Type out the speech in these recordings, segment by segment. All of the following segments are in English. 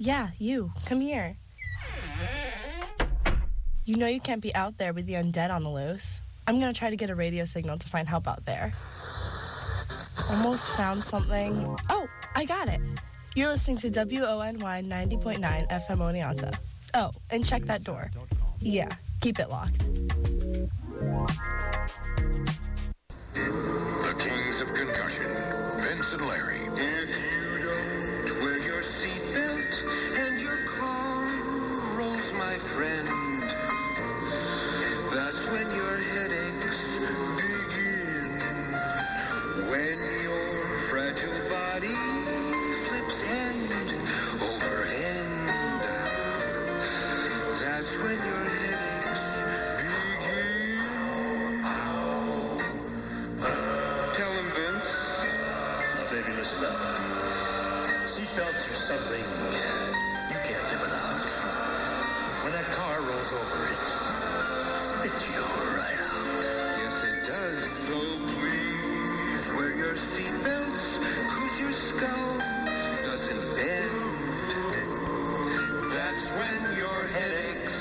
Yeah, you. Come here. You know you can't be out there with the undead on the loose. I'm gonna try to get a radio signal to find help out there. Almost found something. Oh, I got it. You're listening to WONY 90.9 FM Oneonta. Oh, and check that door. Yeah, keep it locked. The Kings of Concussion, Vince and Larry. If you don't wear your seatbelt and your car rolls, my friend, that's when your headaches begin. When your fragile body flips hand over hand, that's when your headaches begin. Tell him, Vince. Baby, listen up. Seatbelts are something you can't live without. When that car rolls over, it spits you right out. Yes, it does. So please wear your seatbelts, 'cause your skull doesn't bend. That's when your headaches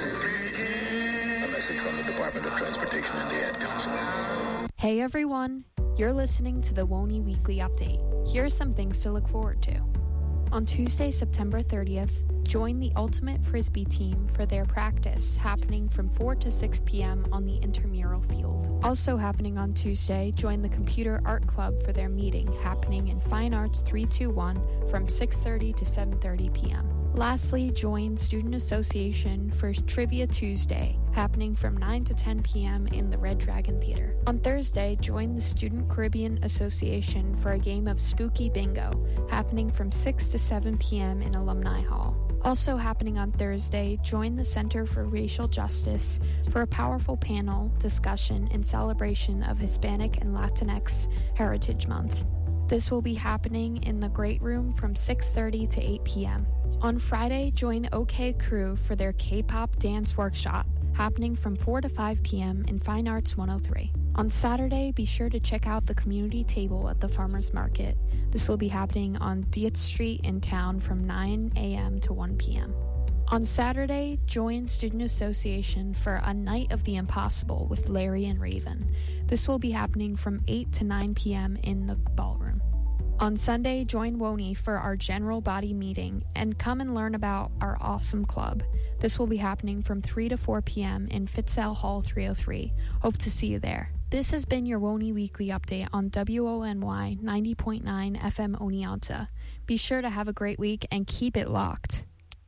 begin. A message from the Department of Transportation and the Ad Council. Hey everyone, you're listening to the WONY Weekly Update. Here are some things to look forward to. On Tuesday, September 30th, join the Ultimate Frisbee team for their practice happening from 4 to 6 p.m. on the intramural field. Also happening on Tuesday, join the Computer Art Club for their meeting happening in Fine Arts 321 from 6:30 to 7:30 p.m. Lastly, join Student Association for Trivia Tuesday, happening from 9 to 10 p.m. in the Red Dragon Theater. On Thursday, join the Student Caribbean Association for a game of Spooky Bingo, happening from 6 to 7 p.m. in Alumni Hall. Also happening on Thursday, join the Center for Racial Justice for a powerful panel discussion in celebration of Hispanic and Latinx Heritage Month. This will be happening in the Great Room from 6:30 to 8 p.m. On Friday, join OK Crew for their K-pop dance workshop, happening from 4 to 5 p.m. in Fine Arts 103. On Saturday, be sure to check out the community table at the Farmers Market. This will be happening on Dietz Street in town from 9 a.m. to 1 p.m. On Saturday, join Student Association for a Night of the Impossible with Larry and Raven. This will be happening from 8 to 9 p.m. in the ballroom. On Sunday, join WONY for our general body meeting and come and learn about our awesome club. This will be happening from 3 to 4 p.m. in Fitzell Hall 303. Hope to see you there. This has been your WONY Weekly Update on WONY 90.9 FM Oneonta. Be sure to have a great week and keep it locked.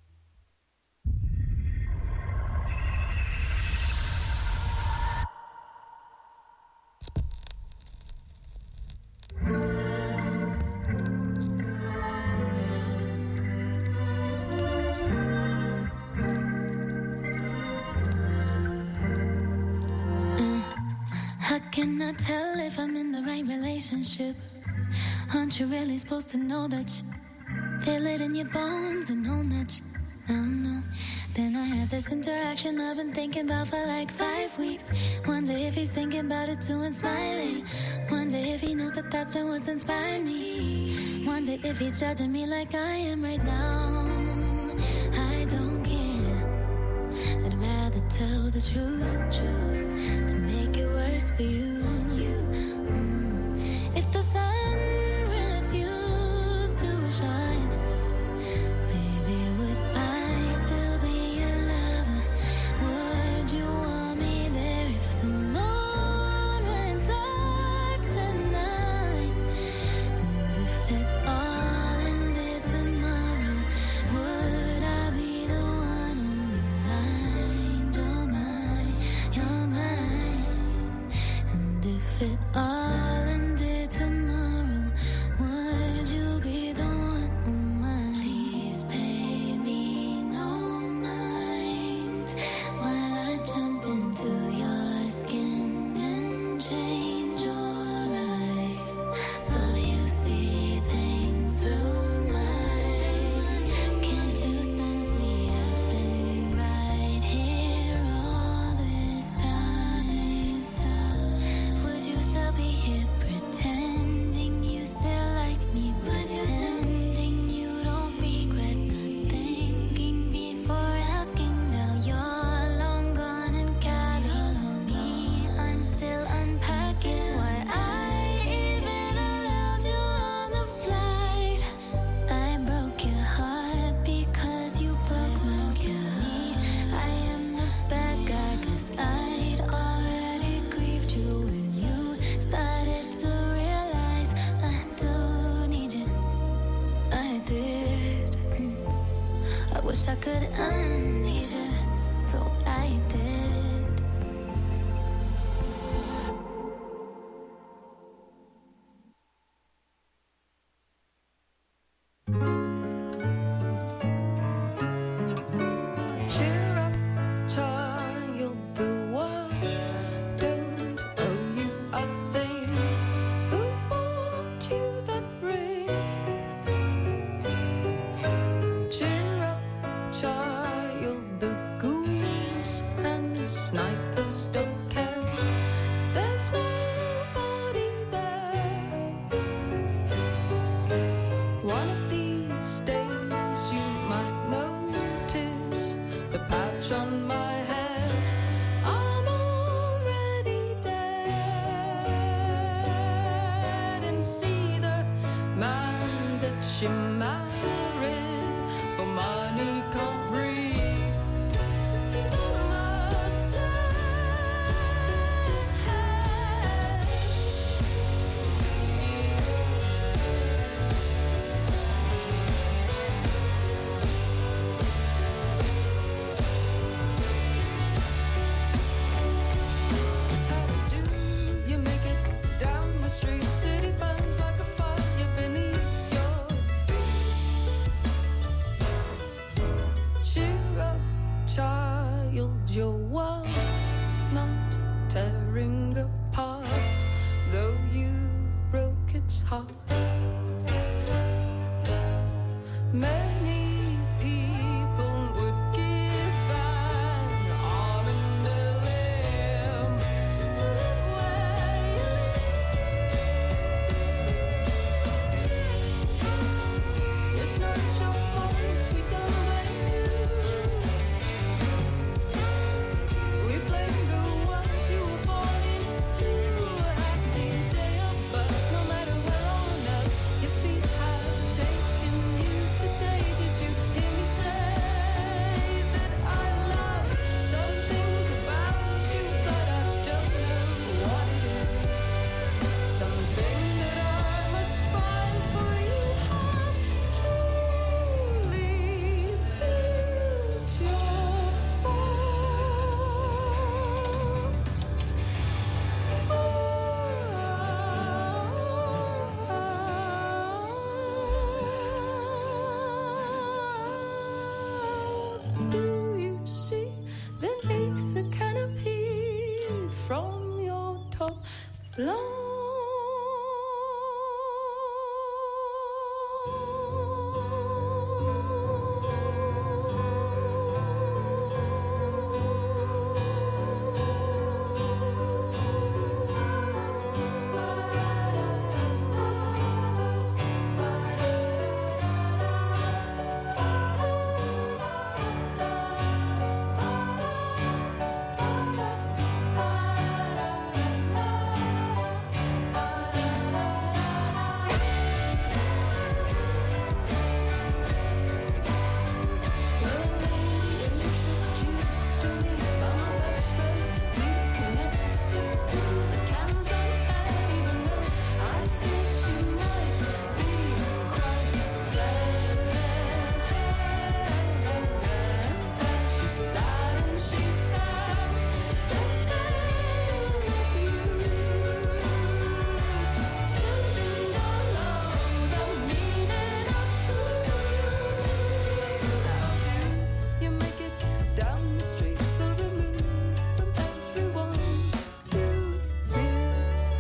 How can I tell if I'm in the right relationship? Aren't you really supposed to know that you feel it in your bones and own that you I don't know. Then I had this interaction I've been thinking about for like 5 weeks. Wonder if he's thinking about it too and smiling. Wonder if he knows that that's been what's inspired me. Wonder if he's judging me like I am right now. I don't care. I'd rather tell the truth than make it worse for you. If the sun refused to shine, baby, would I still be your lover? Would you want me there if the moon went dark tonight? And if it all ended tomorrow, would I be the one only mind your mind, your I wish I could unleash it, so I did. Cheer up, child, the world don't owe you a thing. Who bought you that ring? Cheer up, child, the ghouls and snipers don't care. There's nobody there. One of these days you might notice the patch on my head. I'm already dead. And see the man that she married for money can't breathe. He's almost dead. How do you make it down the street? City burns like a fire beneath your feet. Cheer up, child, your world's not tearing apart, though you broke its heart. Many people would give an arm and a limb to live where you live. It's not your fault, we don't blame you. We blame the world you were born into. Happy day of birth, no matter where on earth your feet have taken you today. Did you hear me say that I love something about you, but I don't know what it is? Something that I must find, for you have truly built your fort. Do you see beneath the canopy from your top you make it down the street, feel removed from everyone you knew.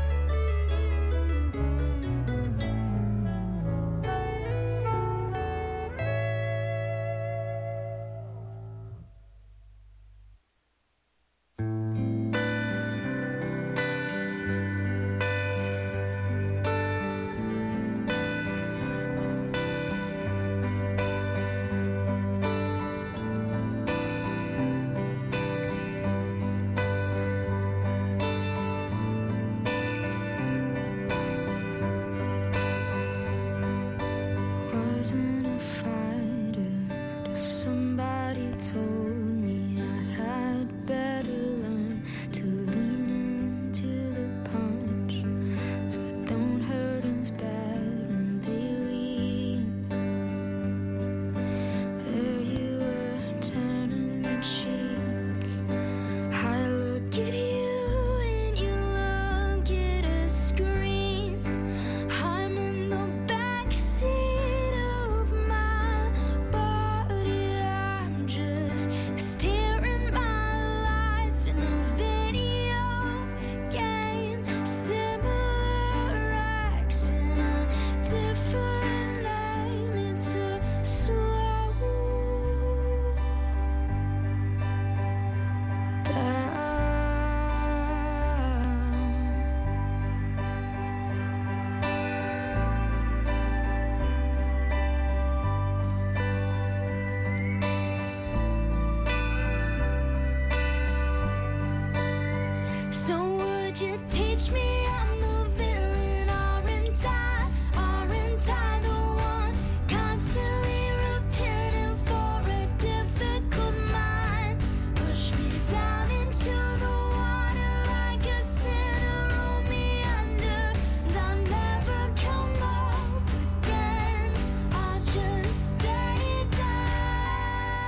Wasn't a fighter, just somebody told me I had better learn to lean into the punch, so it don't hurt as bad when they leave. There you teach me I'm the villain. Aren't I the one constantly repenting for a difficult mind? Push me down into the water like a sinner, roll me under, and I'll never come up again. I'll just stay down.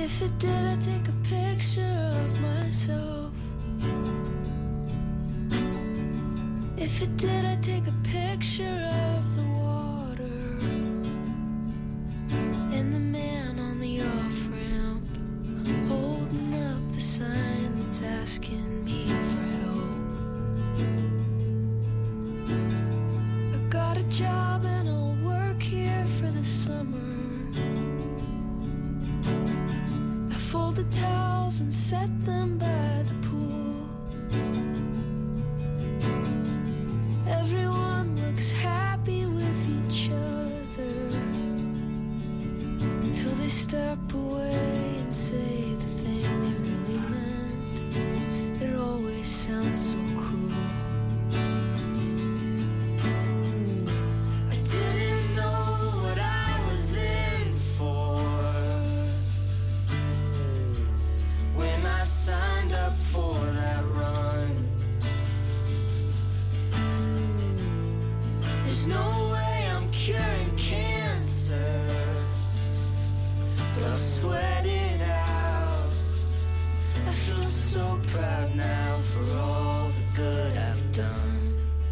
If it did, I'd take a picture of myself. If it did, I'd take a picture of the water and the man on the off-ramp holding up the sign that's asking me for help. I got a job and I'll work here for the summer. I fold the towels and set them by the pool. Everyone looks happy with each other until they step away and say the thing they really meant. It always sounds so cruel. I didn't know what I was in for when I signed up for that run. There's no way I'm curing cancer, but I'll sweat it out. I feel so proud now for all the good I've done.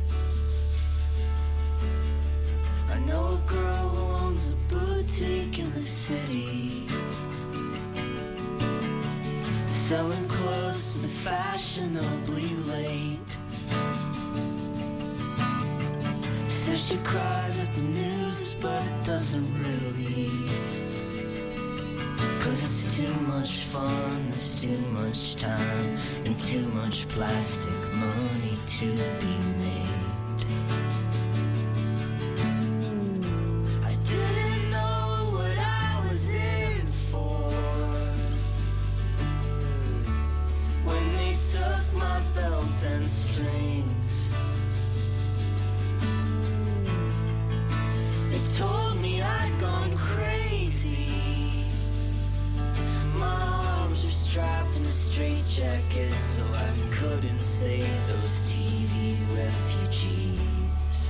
I know a girl who owns a boutique in the city, selling clothes to the fashionably late. Says she cries at the news, but doesn't really, 'cause it's too much fun, there's too much time, and too much plastic money to be made. I didn't know what I was in for when they took my belt and strings. They told me I'd gone crazy. My arms were strapped in a straitjacket so I couldn't save those TV refugees.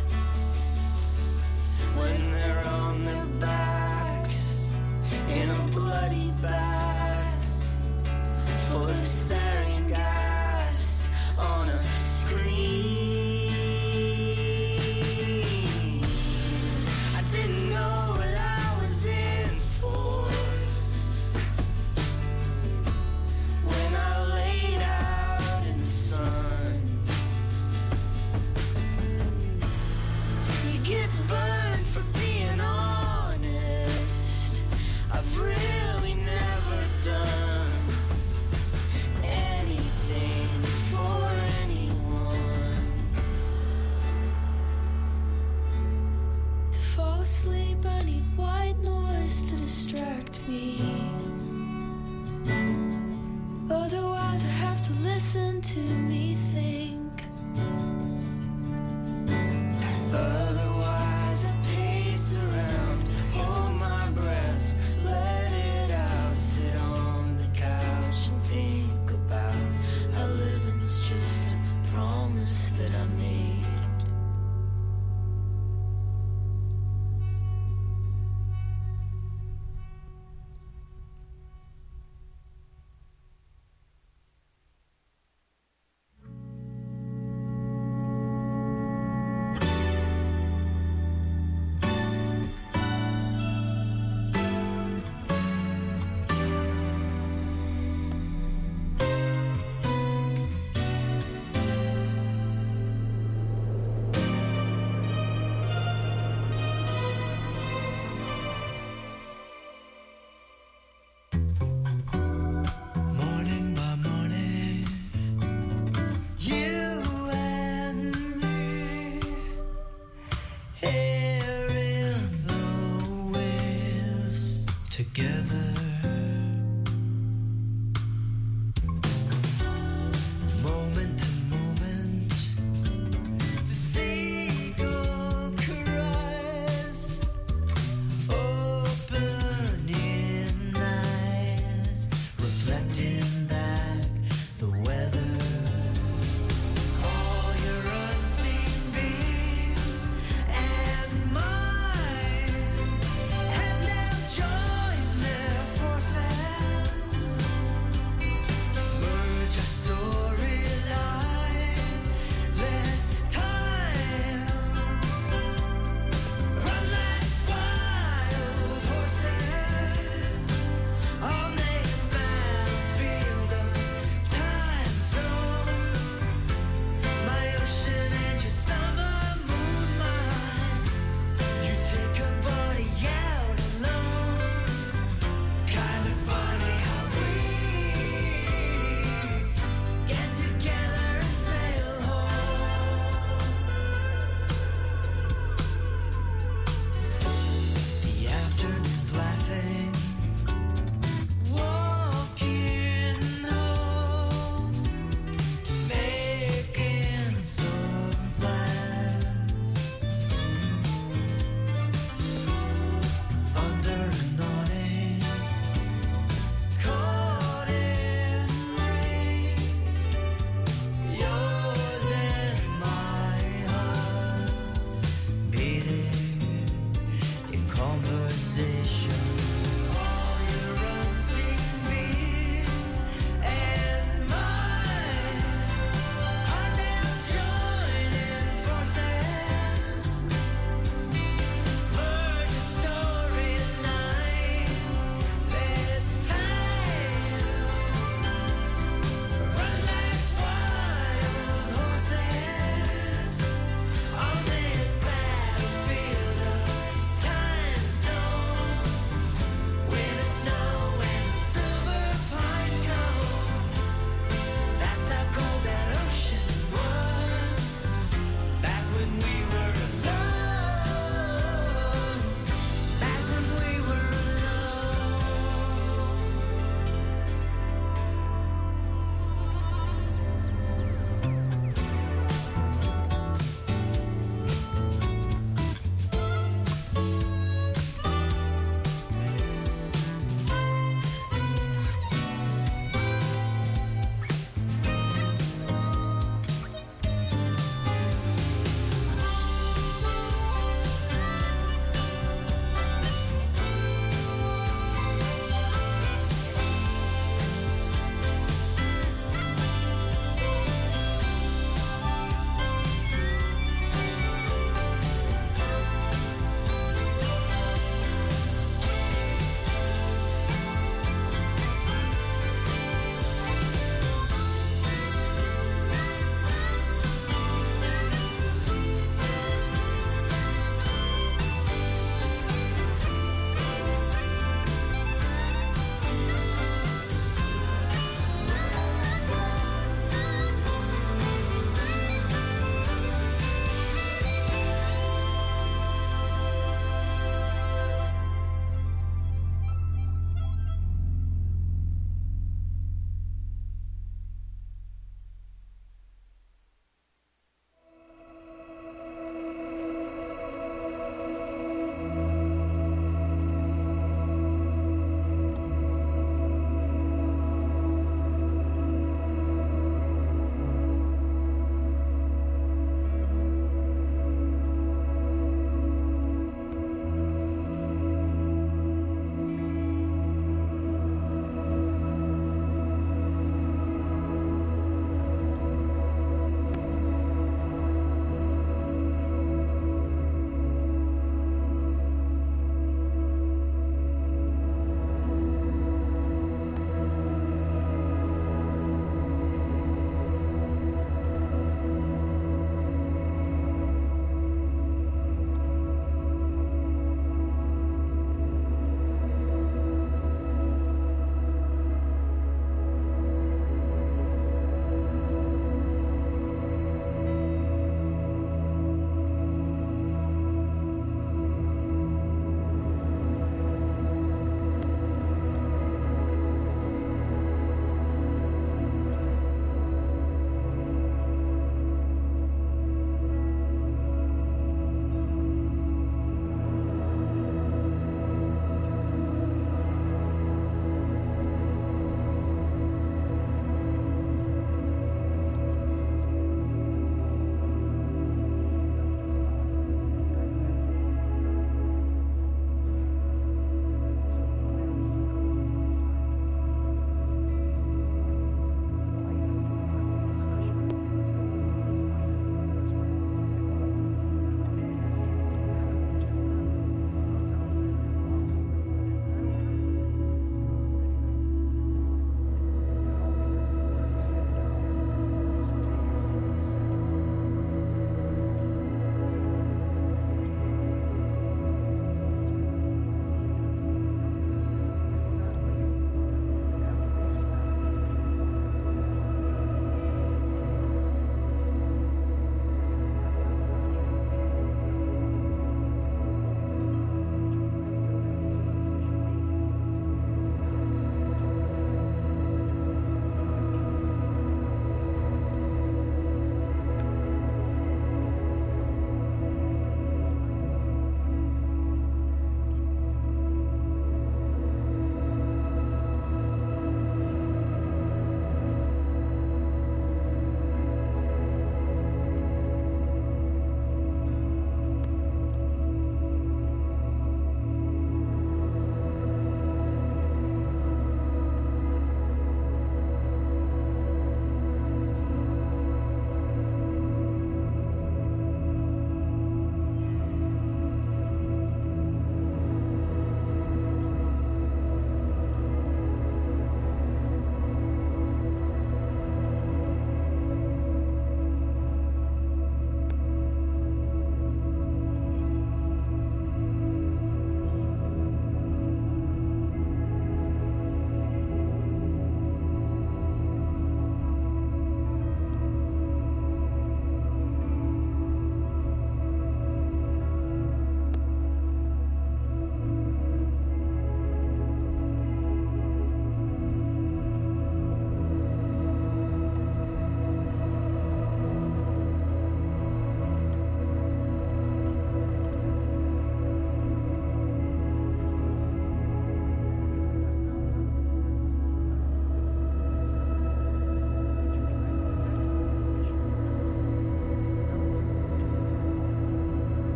When they're on their backs in a bloody bath full of sarin gas on a screen. I didn't know what I was in for when I laid out in the sun. You get burned for being honest. I've really never done anything for anyone. To fall asleep, I need white noise to distract me. Otherwise, I have to listen to me think. Otherwise, I pace around, hold my breath, let it out, sit on the couch and think about how living's just a promise that I made. Morning by morning, you and me, here in the waves together. Moment to moment, the seagull cries, opening eyes, reflecting back the weather. All your unseen beams and mine have now joined their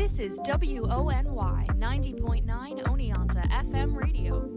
This is WONY 90.9 Oneonta FM radio.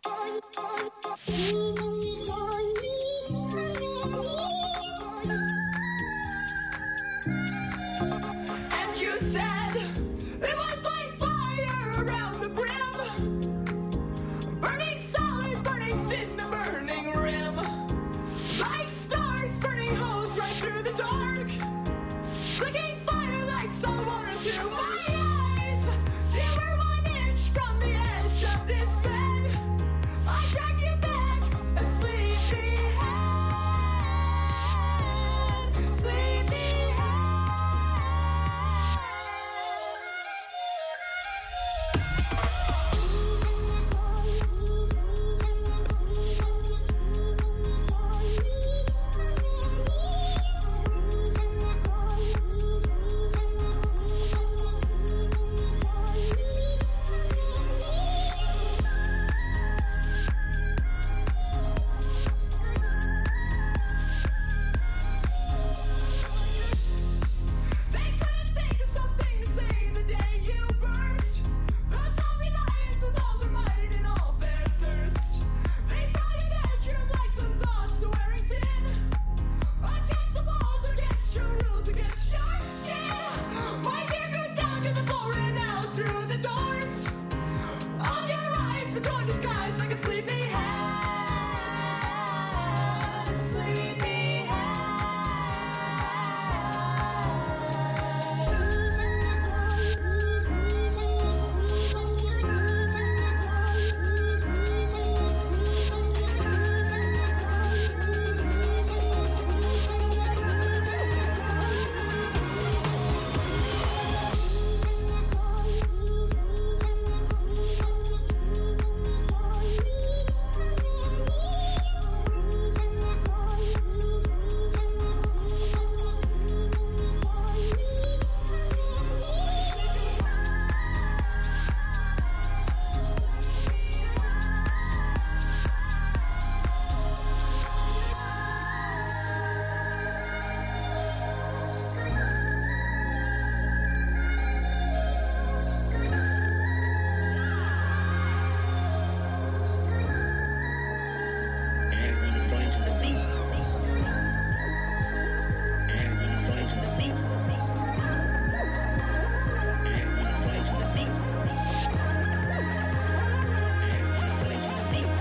And you said it was like fire around the brim, burning solid, burning thin, a burning rim, like stars burning holes right through the dark, flicking fire like salt water to my eyes. You were 1 inch from the edge of this bed. I dragged you back, a sleepyhead, sleepyhead. They couldn't think of something to say the day you burst. Those zombie lions with all their might and all their thirst. They fill your bedroom like some thoughts wearing thin, against the walls, against your rules, against your skin. My hair grew down to the floor and out through the doors of your eyes, but going disguised like a sleepyhead, Everything's going to this beat. Everything's going to this beat. Everything's going to this beat. Everything's going to this beat.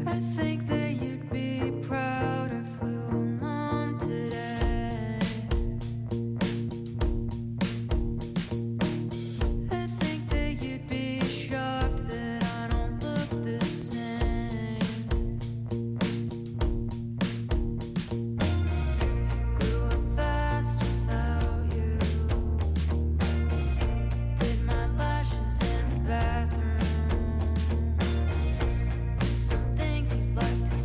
I think that you'd be proud I flew alone today. I think that you'd be shocked that I don't look the same. Grew up fast without you. Did my lashes in the bathroom. Some things you'd like to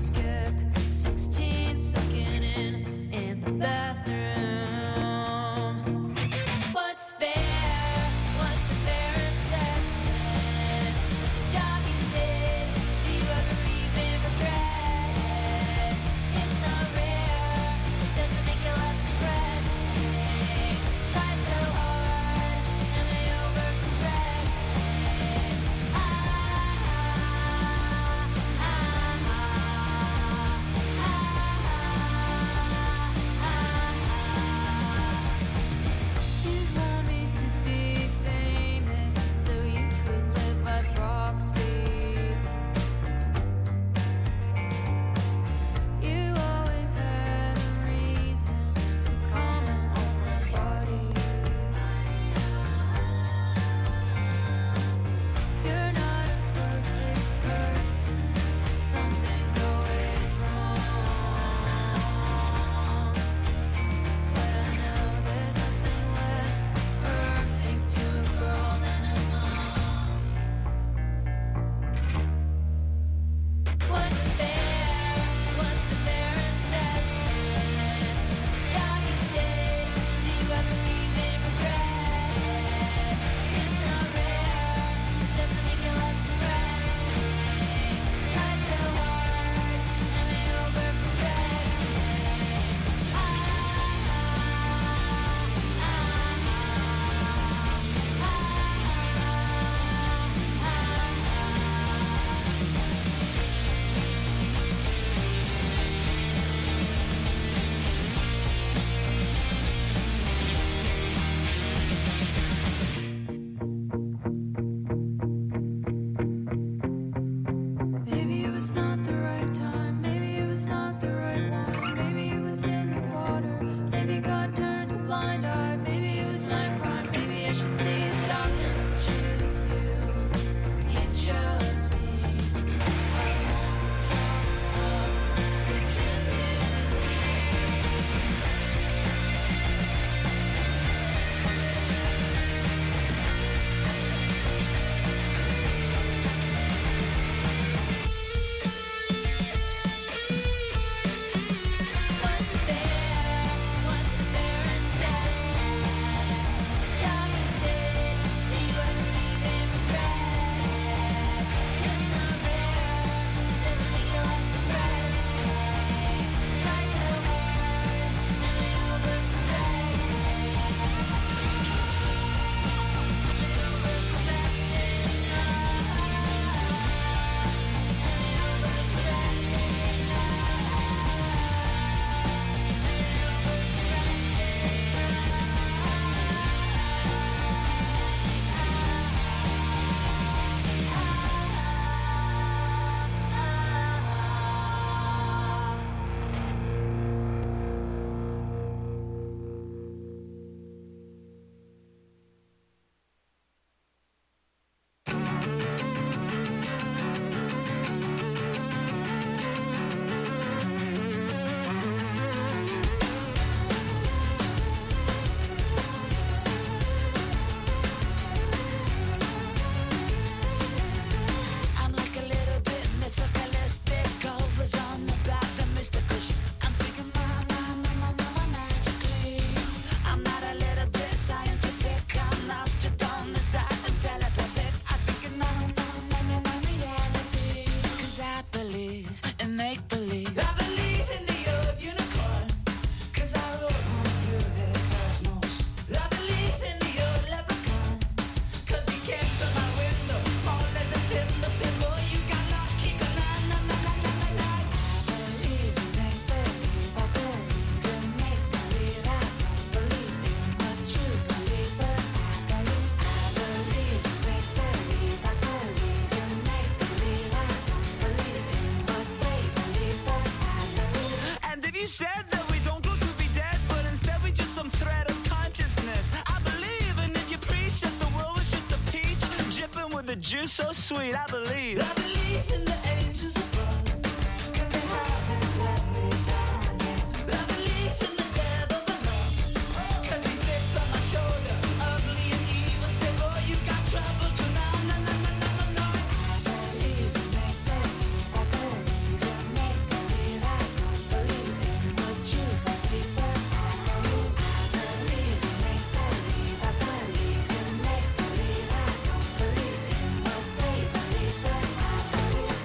juice so sweet, I believe. I believe in the angels above, 'cause they haven't let me down yet. I believe in the devil below, 'cause he sits on my shoulder, ugly and evil. Say, boy, you got trouble tonight. No, no, no, no, no, no. I believe in make-believe, I believe in make-believe. I don't believe in what you believe, but I believe in make-believe. I believe in make-believe. I don't believe in what they believe, but I believe.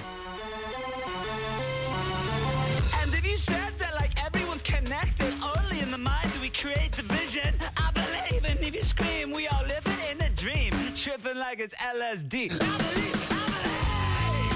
And if you said that like everyone's connected, only in the mind do we create the vision. I believe, and if you scream, we all live it in a dream, tripping like it's LSD. I believe, I believe.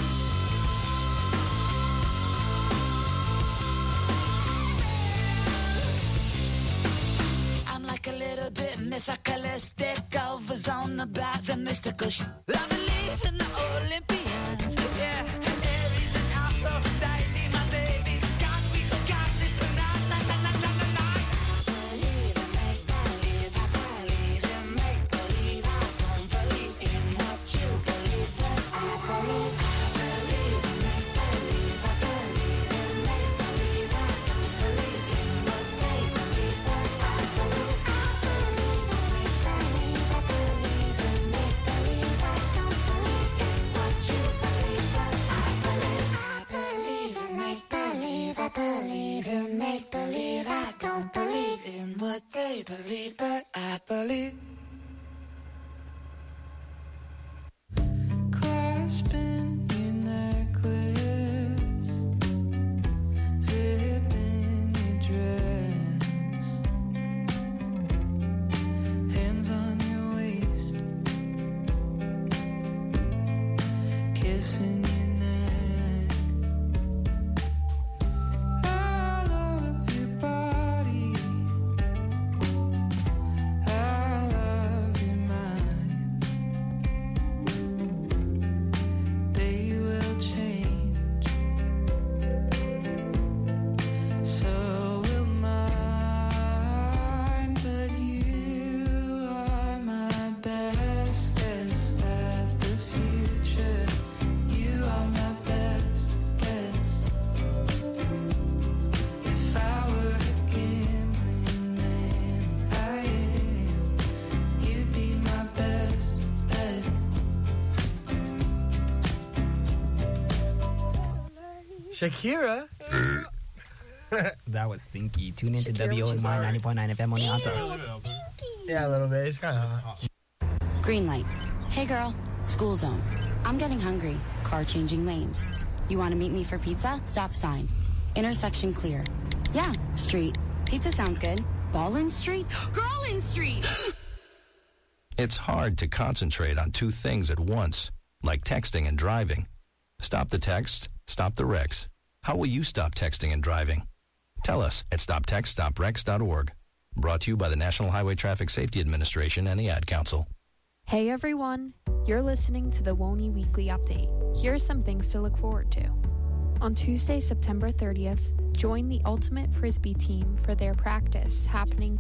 I'm like a little bit mythicalistic, overs on about the mystical I believe in the Olympians, yeah, Aries and Aphrodite, my babies, got me so godly tonight, na na na na na na. Believe in make-believe, I believe in make-believe. I don't believe in what you believe, but I believe in make-believe. I believe in make-believe. I don't believe in what they believe, but I believe in make-believe. I don't believe in what you believe, but I believe in make-believe. I believe in make-believe. I don't believe in what they believe, but I believe. Clasping your necklace, zipping your dress, hands on your waist, kissing your neck. I love your body, I love your mind. They will change, so will mine. But you are my best guess at the future. You are my best guess. If I were a gambling man, I am. You'd be my best bet. Shakira. That was stinky. Tune into WONY 90.9 FM on the answer. Yeah, a little bit. It's kind of hot. Green light. Hey girl, school zone. I'm getting hungry. Car changing lanes. You want to meet me for pizza? Stop sign. Intersection clear. Yeah, street. Pizza sounds good. Ballin Street? Girlin Street! It's hard to concentrate on two things at once, like texting and driving. Stop the text, stop the wrecks. How will you stop texting and driving? Tell us at stoptextstopwrecks.org. Brought to you by the National Highway Traffic Safety Administration and the Ad Council. Hey everyone, you're listening to the WONY Weekly Update. Here's some things to look forward to. On Tuesday, September 30th, join the Ultimate Frisbee team for their practice happening